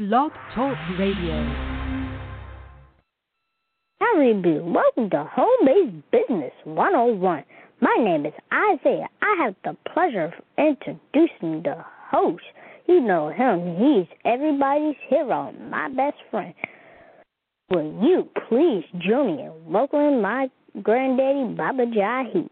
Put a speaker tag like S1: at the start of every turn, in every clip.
S1: Blog Talk Radio.
S2: Howdy, welcome to Home Based Business 101. My name is Isaiah. I have the pleasure of introducing the host. You know him. He's everybody's hero, my best friend. Will you please join me in welcoming my granddaddy, Baba Jahi?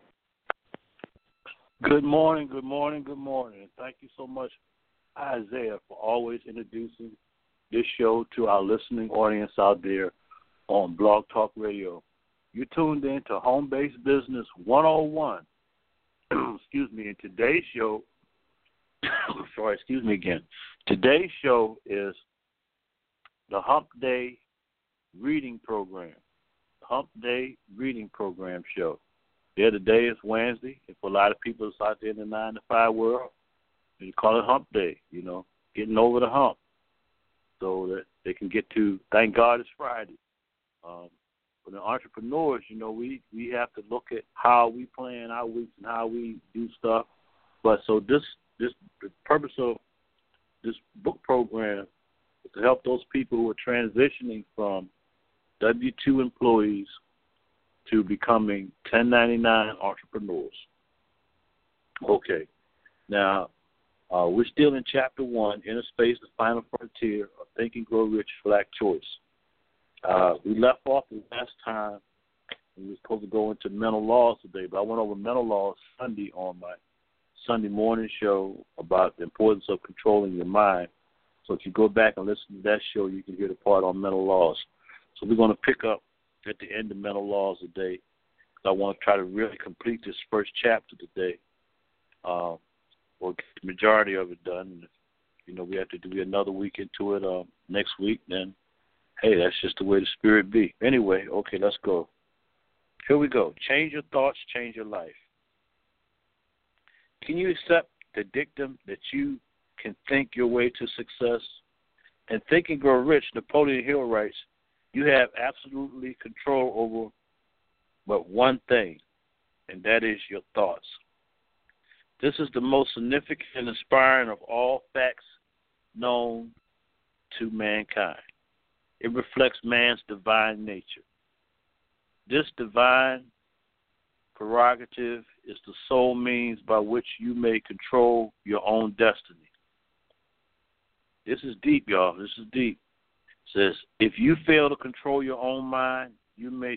S3: Good morning, good morning, good morning. Thank you so much, Isaiah, for always introducing this show to our listening audience out there on Blog Talk Radio. You tuned in to Home Based Business 101. Excuse me, in today's show, Today's show is the Hump Day Reading Program. The Hump Day Reading Program show. Yeah, today is Wednesday, and for a lot of people that's out there in the 9-to-5 world, you call it Hump Day, getting over the hump so that they can get to, thank God it's Friday. For the entrepreneurs, we have to look at how we plan our weeks and how we do stuff. But so the purpose of this book program is to help those people who are transitioning from W-2 employees to becoming 1099 entrepreneurs. Okay. Now, we're still in Chapter 1, Inner Space, the Final Frontier of Think and Grow Rich, Black Choice. We left off the last time. We were supposed to go into mental laws today, but I went over mental laws Sunday on my Sunday morning show about the importance of controlling your mind. So if you go back and listen to that show, you can hear the part on mental laws. So we're going to pick up at the end of mental laws today. I want to try to really complete this first chapter today, or get the majority of it done. If, we have to do another week into it next week, then, hey, that's just the way the spirit be. Anyway, okay, let's go. Here we go. Change your thoughts, change your life. Can you accept the dictum that you can think your way to success? And Think and Grow Rich, Napoleon Hill writes, you have absolutely control over but one thing, and that is your thoughts. This is the most significant and inspiring of all facts known to mankind. It reflects man's divine nature. This divine prerogative is the sole means by which you may control your own destiny. This is deep, y'all. This is deep. It says, if you fail to control your own mind, you may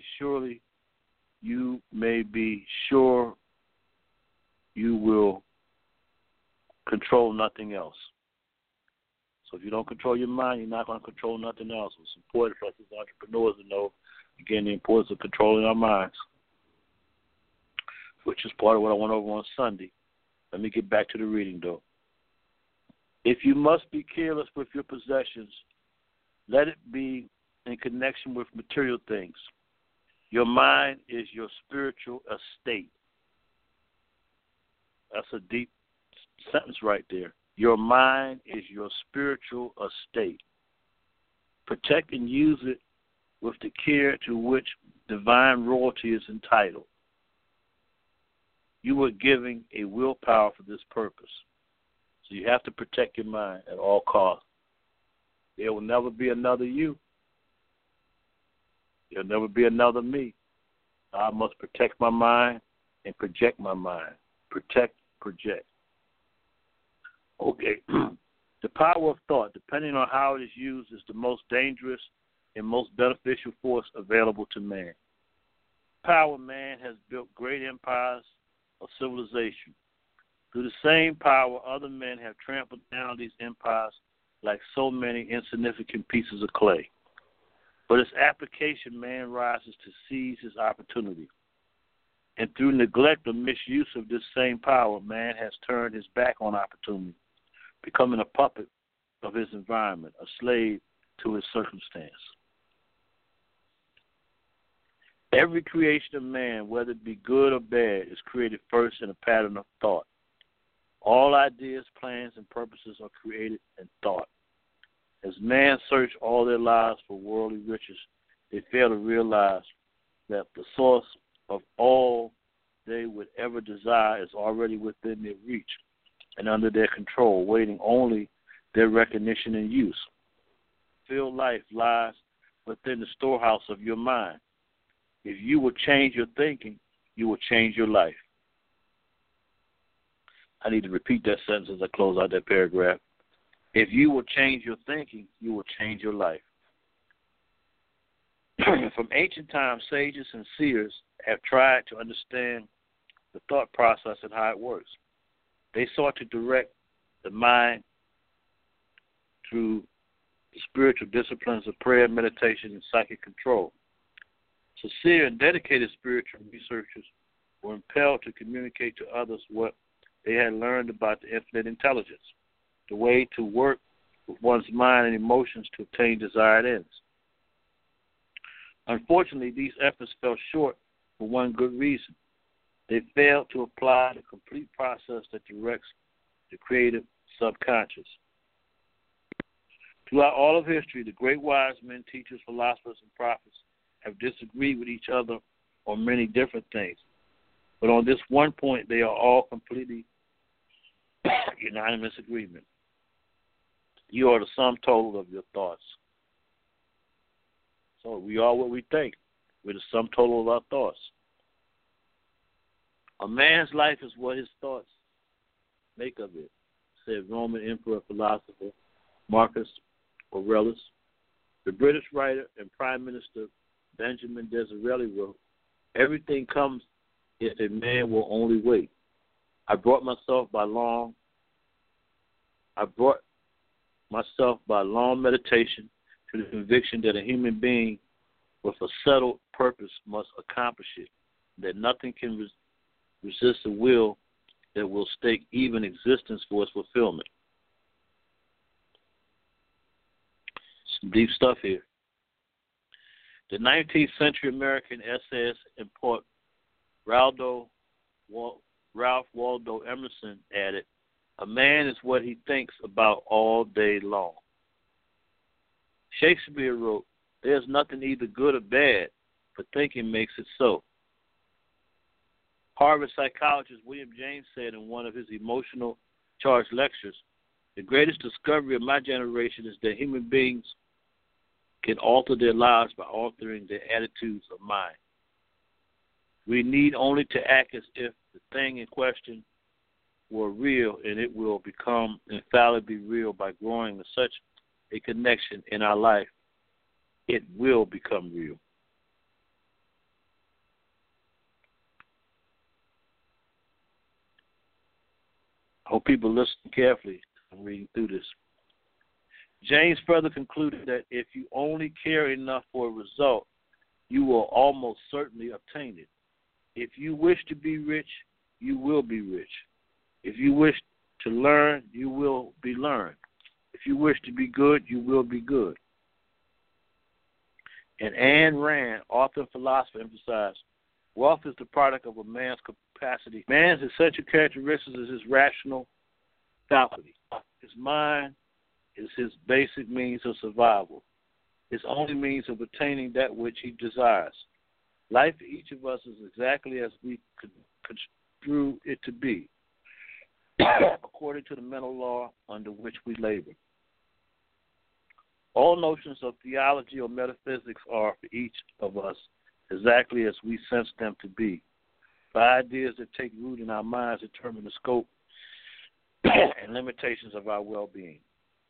S3: be sure you will control nothing else. So if you don't control your mind, you're not going to control nothing else. It's important for us as entrepreneurs to know, again, the importance of controlling our minds, which is part of what I went over on Sunday. Let me get back to the reading, though. If you must be careless with your possessions, let it be in connection with material things. Your mind is your spiritual estate. That's a deep sentence right there. Your mind is your spiritual estate. Protect and use it with the care to which divine royalty is entitled. You were giving a willpower for this purpose. So you have to protect your mind at all costs. There will never be another you. There'll never be another me. I must protect my mind and project my mind. Protect, project. Okay. The power of thought, depending on how it is used, is the most dangerous and most beneficial force available to man. Power, man has built great empires of civilization. Through the same power, other men have trampled down these empires like so many insignificant pieces of clay. But its application, man rises to seize his opportunity. And through neglect or misuse of this same power, man has turned his back on opportunity, becoming a puppet of his environment, a slave to his circumstance. Every creation of man, whether it be good or bad, is created first in a pattern of thought. All ideas, plans, and purposes are created in thought. As man search all their lives for worldly riches, they fail to realize that the source of all they would ever desire is already within their reach and under their control, waiting only their recognition and use. fulfilled life lies within the storehouse of your mind. If you will change your thinking, you will change your life. I need to repeat that sentence as I close out that paragraph. If you will change your thinking, you will change your life. From ancient times, sages and seers have tried to understand the thought process and how it works. They sought to direct the mind through the spiritual disciplines of prayer, meditation, and psychic control. Sincere and dedicated spiritual researchers were impelled to communicate to others what they had learned about the infinite intelligence, the way to work with one's mind and emotions to obtain desired ends. Unfortunately, these efforts fell short for one good reason. They failed to apply the complete process that directs the creative subconscious. Throughout all of history, the great wise men, teachers, philosophers, and prophets have disagreed with each other on many different things. But on this one point, they are all completely unanimous agreement. You are the sum total of your thoughts. So we are what we think. We're the sum total of our thoughts. A man's life is what his thoughts make of it, said Roman emperor philosopher Marcus Aurelius. The British writer and Prime Minister Benjamin Disraeli wrote, "Everything comes if a man will only wait. I brought myself by long meditation to the conviction that a human being with a settled purpose must accomplish it, that nothing can resist a will that will stake even existence for its fulfillment." Some deep stuff here. The 19th century American essayist and poet Ralph Waldo Emerson added, "A man is what he thinks about all day long." Shakespeare wrote, "There's nothing either good or bad, but thinking makes it so." Harvard psychologist William James said in one of his emotional charged lectures, "The greatest discovery of my generation is that human beings can alter their lives by altering their attitudes of mind. We need only to act as if the thing in question were real, and it will become infallibly real by growing in such a connection in our life. It will become real." I hope people listen carefully. I'm reading through this. James further concluded that if you only care enough for a result, you will almost certainly obtain it. If you wish to be rich, you will be rich. If you wish to learn, you will be learned. If you wish to be good, you will be good. And Ayn Rand, author and philosopher, emphasized, wealth is the product of a man's capacity. Man's essential characteristics is his rational faculty. His mind is his basic means of survival, his only means of attaining that which he desires. Life for each of us is exactly as we construe it to be, according to the mental law under which we labor. All notions of theology or metaphysics are for each of us exactly as we sense them to be. The ideas that take root in our minds determine the scope and limitations of our well-being.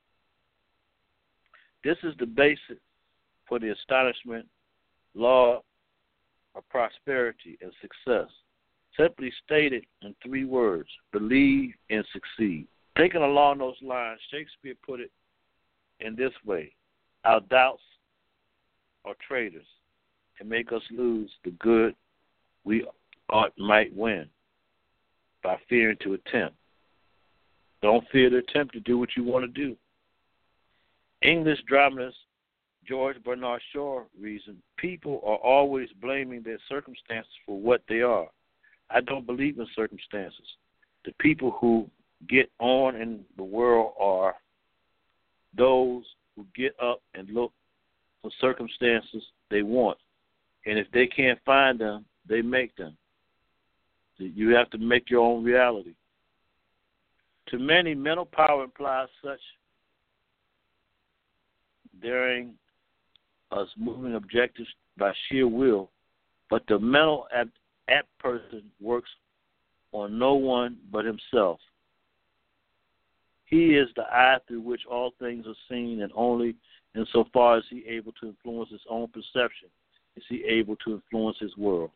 S3: This is the basis for the astonishment law of prosperity and success. Simply stated in 3 words: believe and succeed. Thinking along those lines, Shakespeare put it in this way: our doubts are traitors and make us lose the good we might win by fearing to attempt. Don't fear to attempt to do what you want to do. English dramatist George Bernard Shaw reasoned, people are always blaming their circumstances for what they are. I don't believe in circumstances. The people who get on in the world are those who get up and look for circumstances they want. And if they can't find them, they make them. You have to make your own reality. To many, mental power implies such daring us moving objectives by sheer will, but the mental apt person works on no one but himself. He is the eye through which all things are seen, and only insofar as he is able to influence his own perception is he able to influence his world.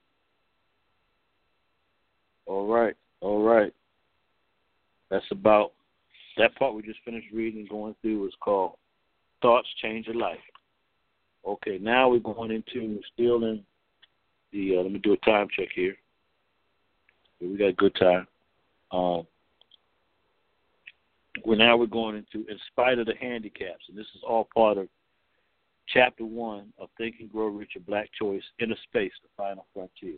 S3: All right. That's about that part we just finished reading and going through is called Thoughts Change Your Life. Okay, now we're going into still in the, let me do a time check here. We got a good time. We're going into In Spite of the Handicaps, and this is all part of Chapter 1 of Think and Grow Rich, a Black Choice, Inner Space, the Final Frontier.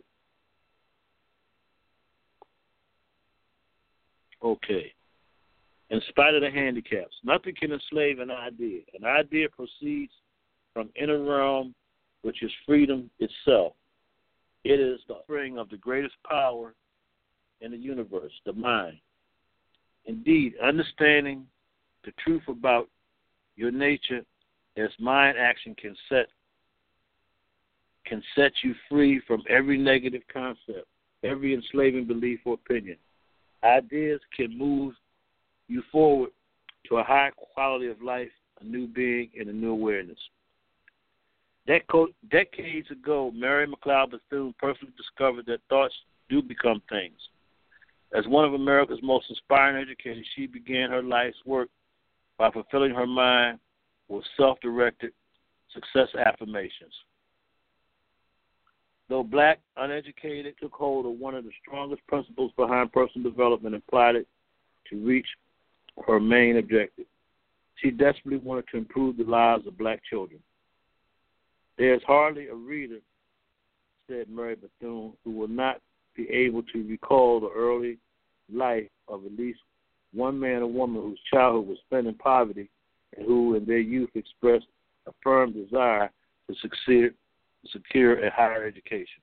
S3: Okay. In spite of the handicaps, nothing can enslave an idea. An idea proceeds from inner realm, which is freedom itself. It is the spring of the greatest power in the universe, the mind. Indeed, understanding the truth about your nature as mind action can set you free from every negative concept, every enslaving belief or opinion. Ideas can move you forward to a higher quality of life, a new being, and a new awareness. Decades ago, Mary McLeod Bethune personally discovered that thoughts do become things. As one of America's most inspiring educators, she began her life's work by fulfilling her mind with self-directed success affirmations. Though black, uneducated, took hold of one of the strongest principles behind personal development and applied it to reach her main objective. She desperately wanted to improve the lives of black children. There is hardly a reader, said Mary Bethune, who will not be able to recall the early life of at least one man or woman whose childhood was spent in poverty and who in their youth expressed a firm desire to secure a higher education.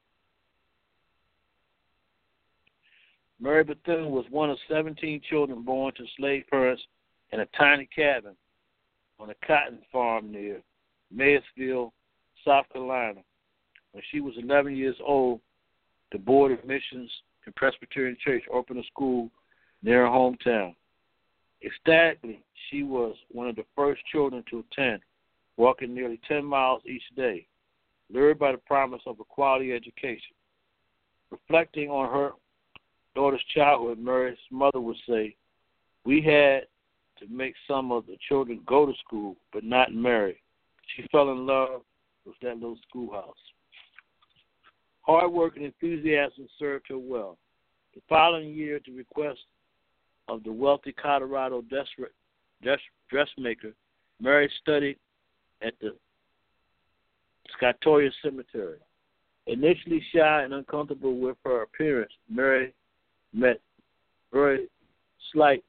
S3: Mary Bethune was one of 17 children born to slave parents in a tiny cabin on a cotton farm near Maysville, South Carolina. When she was 11 years old, the Board of Missions and Presbyterian Church opened a school near her hometown. Ecstatically, she was one of the first children to attend, walking nearly 10 miles each day, lured by the promise of a quality education. Reflecting on her daughter's childhood, Mary's mother would say, "We had to make some of the children go to school, but not Mary. She fell in love with that little schoolhouse." Hard work and enthusiasm served her well. The following year, at the request of the wealthy Colorado dressmaker, Mary studied at the Scotia Cemetery. Initially shy and uncomfortable with her appearance, Mary met every slight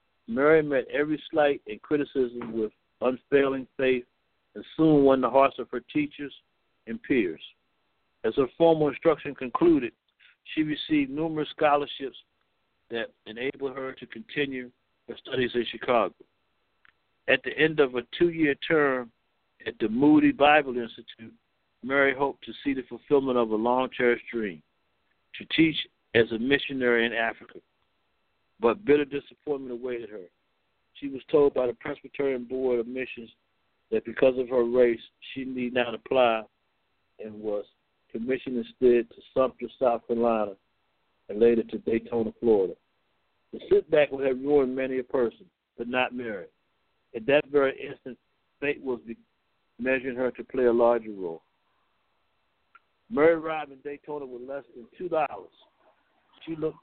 S3: and criticism with unfailing faith and soon won the hearts of her teachers and peers. As her formal instruction concluded, she received numerous scholarships that enabled her to continue her studies in Chicago. At the end of a 2-year term at the Moody Bible Institute, Mary hoped to see the fulfillment of a long-cherished dream, to teach as a missionary in Africa. But bitter disappointment awaited her. She was told by the Presbyterian Board of Missions that because of her race, she need not apply and was commissioned instead to Sumter, South Carolina, and later to Daytona, Florida. The setback would have ruined many a person, but not Mary. At that very instant, fate was measuring her to play a larger role. Mary arrived in Daytona with less than $2. She looked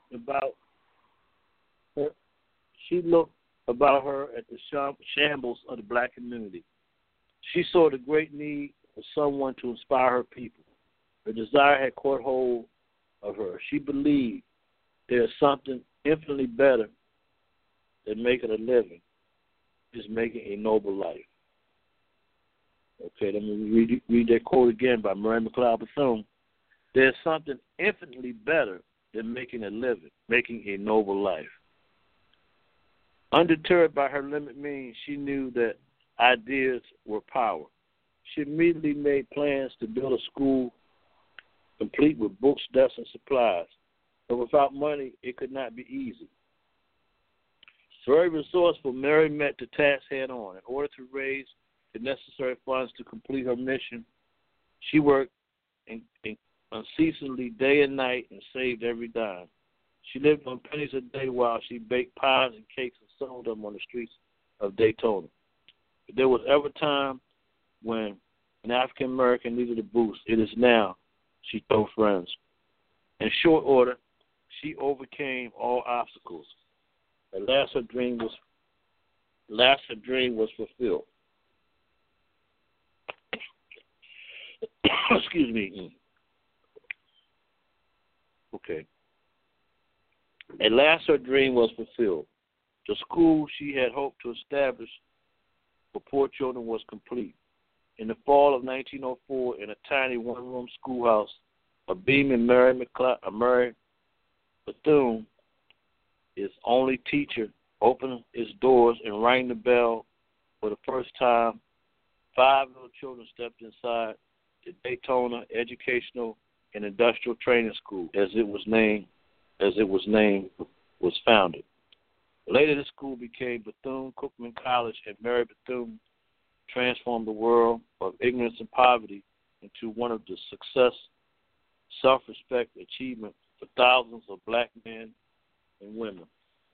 S3: about her at the shambles of the black community. She saw the great need for someone to inspire her people. Her desire had caught hold of her. She believed there is something infinitely better than making a living, is making a noble life. Okay, let me read that quote again by Mary McLeod Bethune. There's something infinitely better than making a living, making a noble life. Undeterred by her limited means, she knew that ideas were power. She immediately made plans to build a school complete with books, desks, and supplies. But without money, it could not be easy. Very resourceful, Mary met the task head on. In order to raise the necessary funds to complete her mission, she worked unceasingly day and night and saved every dime. She lived on pennies a day while she baked pies and cakes and sold them on the streets of Daytona. If there was ever a time when an African American needed a boost, it is now, she told friends. In short order, she overcame all obstacles. At last her dream was fulfilled. Excuse me. Okay. At last her dream was fulfilled. The school she had hoped to establish for poor children was complete. In the fall of 1904, in a tiny one-room schoolhouse, a beaming Mary Bethune, his only teacher, opened its doors and rang the bell for the first time. 5 little children stepped inside the Daytona Educational and Industrial Training School, as it was named, was founded. Later, the school became Bethune-Cookman College, and Mary Bethune transformed the world of ignorance and poverty into one of the success, self-respect, achievement for thousands of black men and women.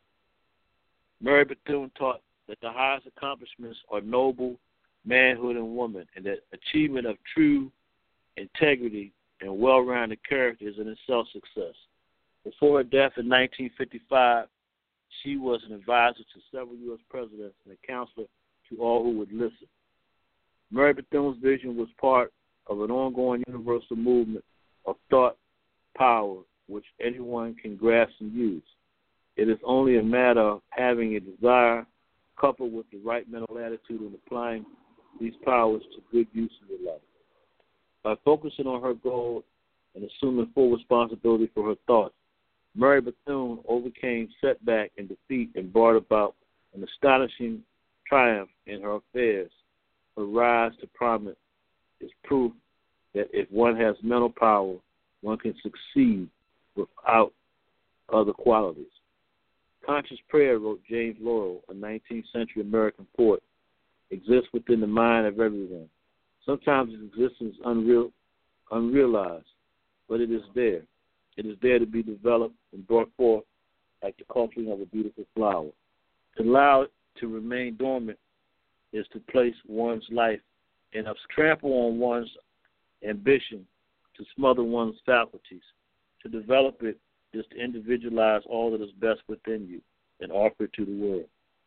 S3: Mary Bethune taught that the highest accomplishments are noble manhood and woman, and that achievement of true integrity and well-rounded character is in itself success. Before her death in 1955, she was an advisor to several U.S. presidents and a counselor to all who would listen. Mary Bethune's vision was part of an ongoing universal movement of thought power which anyone can grasp and use. It is only a matter of having a desire coupled with the right mental attitude and applying these powers to good use in your life. By focusing on her goal and assuming full responsibility for her thoughts, Mary Bethune overcame setback and defeat and brought about an astonishing triumph in her affairs. Her rise to prominence is proof that if one has mental power, one can succeed without other qualities. Conscious prayer, wrote James Laurel, a 19th century American poet, exists within the mind of everyone. Sometimes its existence is unrealized, but it is there. It is there to be developed and brought forth like the culturing of a beautiful flower. To allow it to remain dormant is to place one's life and trample on one's ambition, to smother one's faculties. To develop it is to individualize all that is best within you and offer it to the world.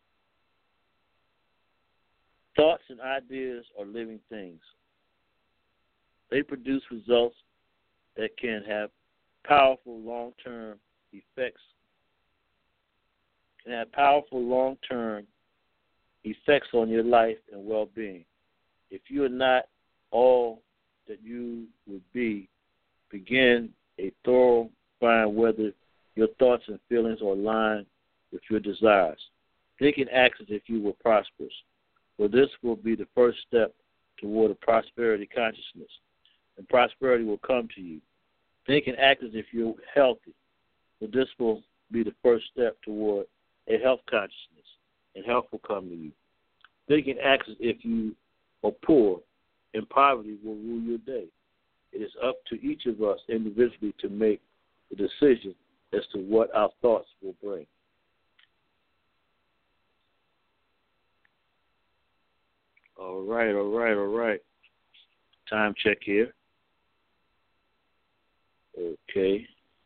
S3: Thoughts and ideas are living things. They produce results that can have powerful long-term effects. On your life and well-being. If you are not all that you would be, begin a thorough find whether your thoughts and feelings are aligned with your desires. Think and act as if you were prosperous, for this will be the first step toward a prosperity consciousness, and prosperity will come to you. Think and act as if you're healthy, for this will be the first step toward a health consciousness, and health will come to you. Think and act as if you are poor, and poverty will rule your day. It is up to each of us individually to make the decision as to what our thoughts will bring. All right. Time check here. Okay.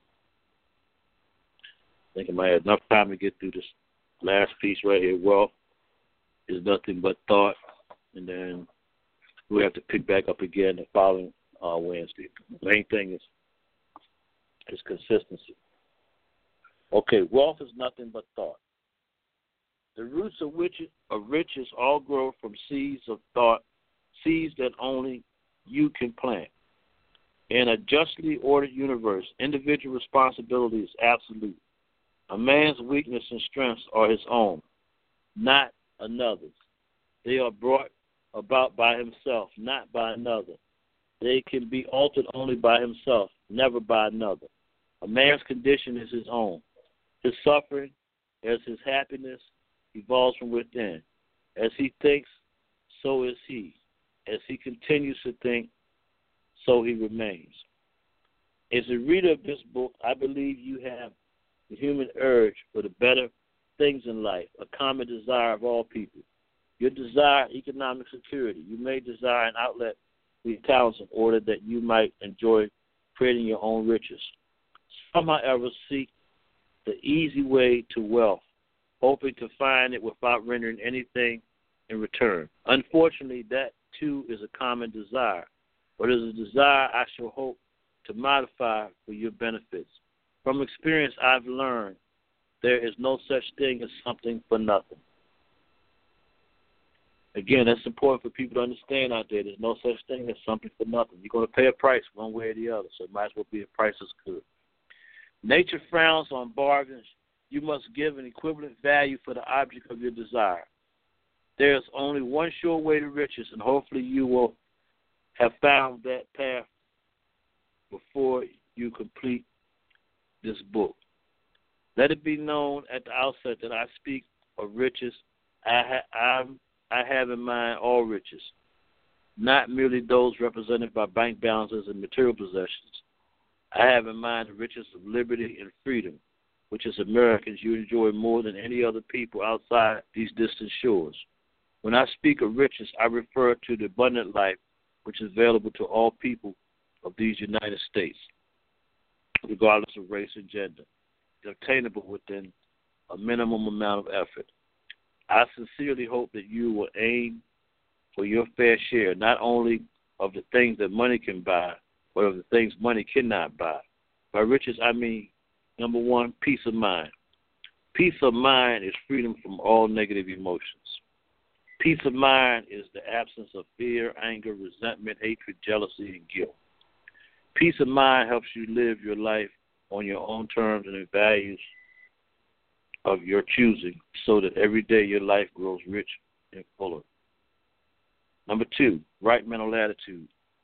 S3: I think I might have enough time to get through this last piece right here. Wealth is nothing but thought. And then we have to pick back up again the following Wednesday. The main thing is consistency. Okay, wealth is nothing but thought. The roots of riches all grow from seeds of thought, seeds that only you can plant. In a justly ordered universe, individual responsibility is absolute. A man's weakness and strengths are his own, not another's. They are brought about by himself, not by another. They can be altered only by himself, never by another. A man's condition is his own. His suffering, as his happiness, evolves from within. As he thinks, so is he. As he continues to think, so he remains. As a reader of this book, I believe you have the human urge for the better things in life, a common desire of all people. You desire economic security. You may desire an outlet for your talents in order that you might enjoy creating your own riches. Some, however, seek the easy way to wealth, hoping to find it without rendering anything in return. Unfortunately, that too is a common desire, but it is a desire I shall hope to modify for your benefits. From experience, I've learned there is no such thing as something for nothing. Again, that's important for people to understand out there. There's no such thing as something for nothing. You're going to pay a price one way or the other, so it might as well be a price that's good. Nature frowns on bargains. You must give an equivalent value for the object of your desire. There's only one sure way to riches, and hopefully you will have found that path before you complete this book. Let it be known at the outset that I speak of riches. I have in mind all riches, not merely those represented by bank balances and material possessions. I have in mind the riches of liberty and freedom, which as Americans you enjoy more than any other people outside these distant shores. When I speak of riches, I refer to the abundant life which is available to all people of these United States, regardless of race and gender, obtainable within a minimum amount of effort. I sincerely hope that you will aim for your fair share, not only of the things that money can buy, but of the things money cannot buy. By riches, I mean, number one, peace of mind. Peace of mind is freedom from all negative emotions. Peace of mind is the absence of fear, anger, resentment, hatred, jealousy, and guilt. Peace of mind helps you live your life on your own terms and in values of your choosing, so that every day your life grows rich and fuller. Number two, right mental attitude.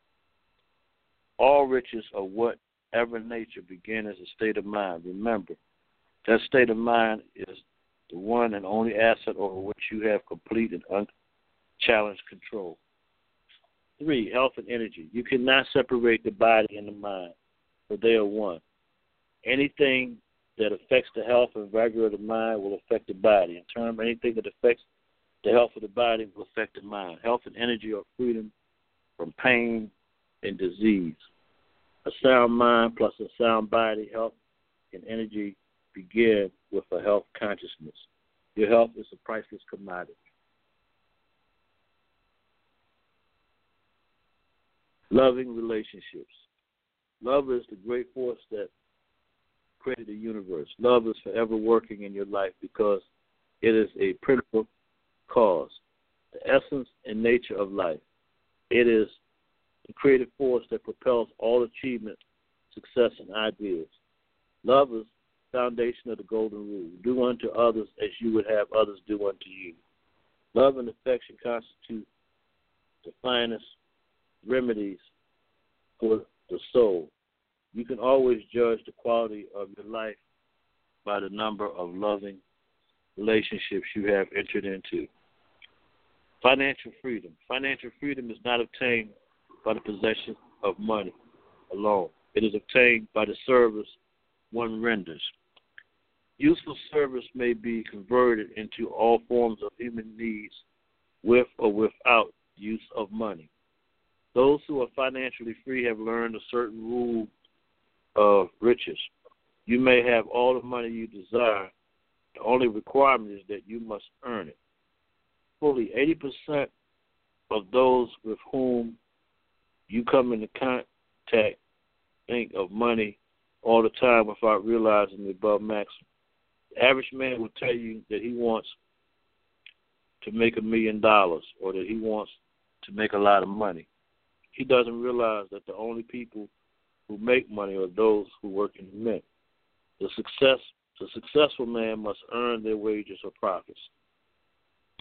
S3: All riches of whatever nature begin as a state of mind. Remember, that state of mind is the one and only asset over which you have complete and unchallenged control. 3, health and energy. You cannot separate the body and the mind, for they are one. Anything that affects the health and vigor of the mind will affect the body. In turn, anything that affects the health of the body will affect the mind. Health and energy are freedom from pain and disease. A sound mind plus a sound body, health and energy begin with a health consciousness. Your health is a priceless commodity. Loving relationships. Love is the great force that created the universe. Love is forever working in your life because it is a principal cause, the essence and nature of life. It is the creative force that propels all achievement, success, and ideas. Love is the foundation of the golden rule. Do unto others as you would have others do unto you. Love and affection constitute the finest remedies for the soul. You can always judge the quality of your life by the number of loving relationships you have entered into. Financial freedom. Financial freedom is not obtained by the possession of money alone. It is obtained by the service one renders. Useful service may be converted into all forms of human needs with or without use of money. Those who are financially free have learned a certain rule of riches. You may have all the money you desire. The only requirement is that you must earn it. Fully 80% of those with whom you come into contact think of money all the time without realizing the above maxim. The average man will tell you that he wants to make $1 million or that he wants to make a lot of money. He doesn't realize that the only people who make money are those who work in the mint. The successful man must earn their wages or profits.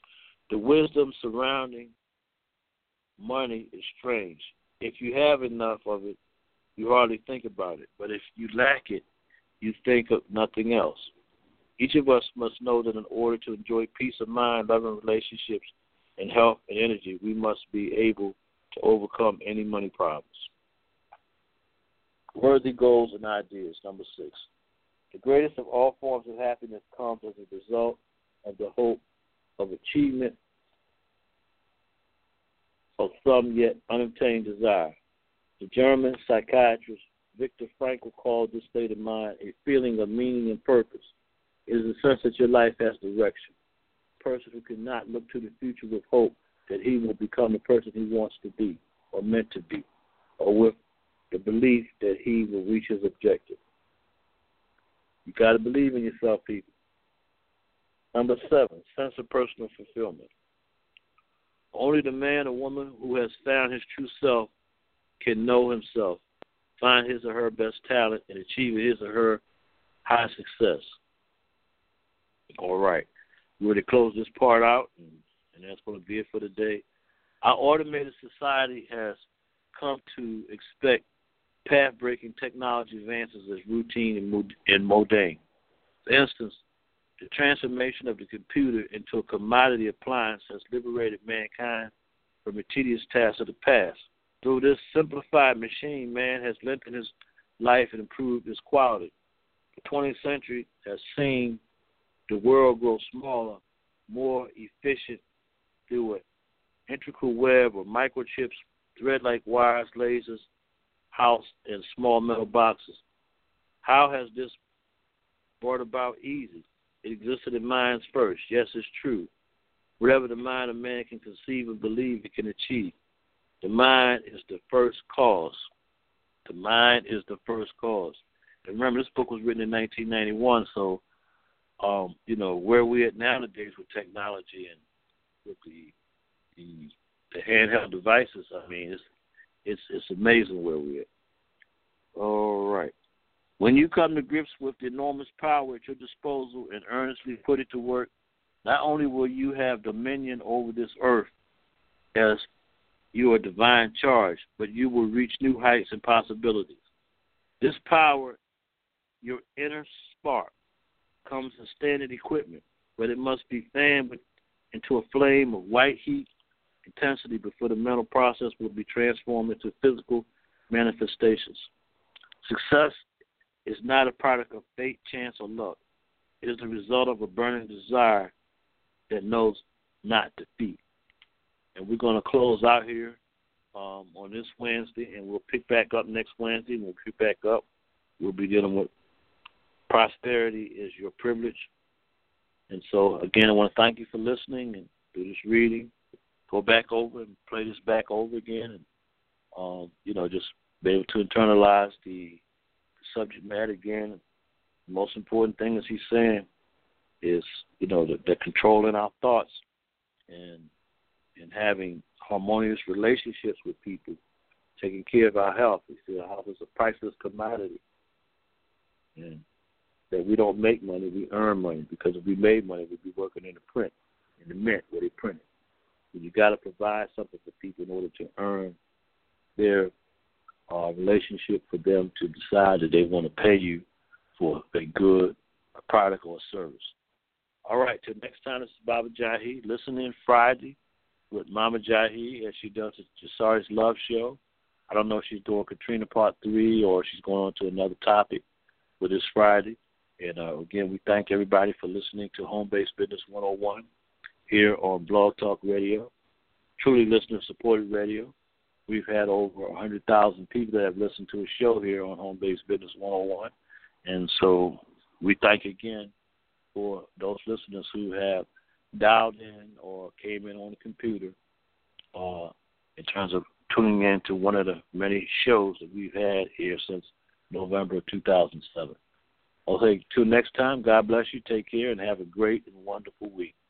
S3: The wisdom surrounding money is strange. If you have enough of it, you hardly think about it. But if you lack it, you think of nothing else. Each of us must know that in order to enjoy peace of mind, loving relationships, and health and energy, we must be able to overcome any money problems. Worthy goals and ideas, number 6. The greatest of all forms of happiness comes as a result of the hope of achievement of some yet unobtained desire. The German psychiatrist Viktor Frankl called this state of mind a feeling of meaning and purpose. It is the sense that your life has direction. A person who cannot look to the future with hope that he will become the person he wants to be or meant to be, or with the belief that he will reach his objective. You got to believe in yourself, people. Number 7, sense of personal fulfillment. Only the man or woman who has found his true self can know himself, find his or her best talent, and achieve his or her high success. All right. We're going to close this part out, and that's going to be it for today. Our automated society has come to expect path-breaking technology advances as routine and mundane. For instance, the transformation of the computer into a commodity appliance has liberated mankind from the tedious tasks of the past. Through this simplified machine, man has lengthened his life and improved his quality. The 20th century has seen the world grow smaller, more efficient through an intricate web of microchips, thread-like wires, lasers, housed in small metal boxes. How has this brought about easy? It existed in minds first. Yes, it's true. Whatever the mind of man can conceive and believe, it can achieve. The mind is the first cause. The mind is the first cause. And remember, this book was written in 1991, so, where we at nowadays with technology and with the handheld devices, I mean, it's amazing where we're at. All right. When you come to grips with the enormous power at your disposal and earnestly put it to work, not only will you have dominion over this earth as you are divine charge, but you will reach new heights and possibilities. This power, your inner spark, comes in standard equipment, but it must be fanned into a flame of white heat intensity before the mental process will be transformed into physical manifestations. Success is not a product of fate, chance, or luck. It is the result of a burning desire that knows not defeat. And we're going to close out here on this Wednesday, and we'll pick back up next Wednesday. We'll pick back up. We'll be dealing with prosperity is your privilege. And so, again, I want to thank you for listening and do this reading. Go back over and play this back over again and, just be able to internalize the subject matter again. The most important thing, as he's saying, is, the controlling our thoughts and having harmonious relationships with people, taking care of our health. We see our health is a priceless commodity. And that we don't make money, we earn money, because if we made money, we'd be working in the mint where they print it. So you got to provide something for people in order to earn their relationship, for them to decide that they want to pay you for a good, a product, or a service. All right, till next time, this is Baba Jahi. Listen in Friday with Mama Jahi as she does the Jasari's Love Show. I don't know if she's doing Katrina Part 3 or she's going on to another topic for this Friday. And, again, we thank everybody for listening to Home Based Business 101 here on Blog Talk Radio, truly listener-supported radio. We've had over 100,000 people that have listened to a show here on Home Based Business 101. And so we thank again for those listeners who have dialed in or came in on the computer in terms of tuning in to one of the many shows that we've had here since November of 2007. Okay, till next time, God bless you, take care, and have a great and wonderful week.